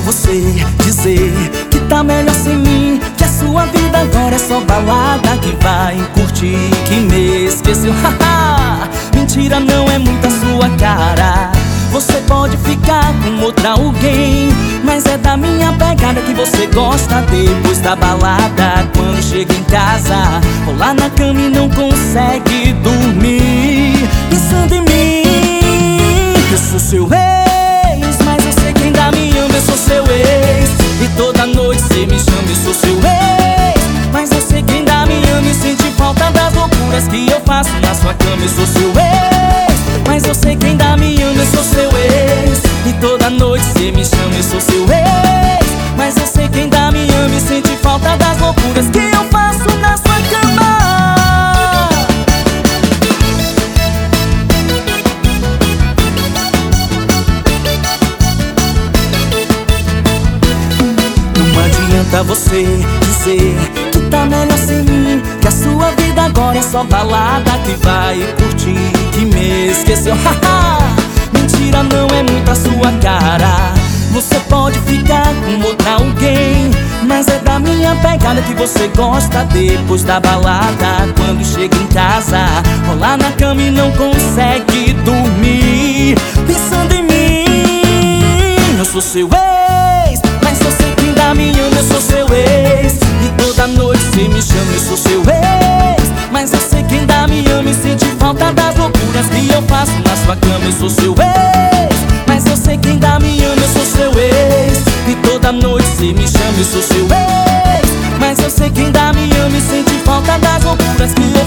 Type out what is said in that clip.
você dizer que tá melhor sem mim, que a sua vida agora é só balada, que vai curtir, que me esqueceu. Mentira, não é muita sua cara. Você pode ficar com outra alguém, mas é da minha pegada que você gosta. Depois da balada, quando chega em casa, rolar na cama e não consegue dormir, pensando em mim. Eu sou seu ex, mas eu sei que ainda me ama. Eu sou seu ex, e toda noite cê me chama. Eu sou seu ex, mas eu sei que ainda me ama e sente falta das loucuras que eu faço na sua cama. Eu sou seu ex, mas eu sei que ainda me ama. Eu sou seu ex, e toda noite cê me chama. Eu sou seu ex, mas eu sei que ainda me ama e sente falta das loucuras que eu faço na sua cama. Não adianta você dizer que tá melhor sem mim, que a sua vida agora é só balada, que vai curtir, que me esqueceu. Mentira, não é muito a sua cara. Você pode ficar com outra alguém, mas é da minha pegada que você gosta. Depois da balada, quando chega em casa, rolar na cama e não consegue dormir, pensando em mim. Eu sou seu ex, mas eu sei que ainda me ama. Eu sou seu ex, e toda noite cê me chama. Eu sou seu ex, mas eu sei que ainda me ama e sente falta das loucuras que eu faço na sua cama. Eu sou seu ex, mas eu sei que ainda me ama. Eu sou seu ex, e toda noite cê me chama. Eu sou seu ex, mas eu sei que ainda me ama e sente falta das loucuras que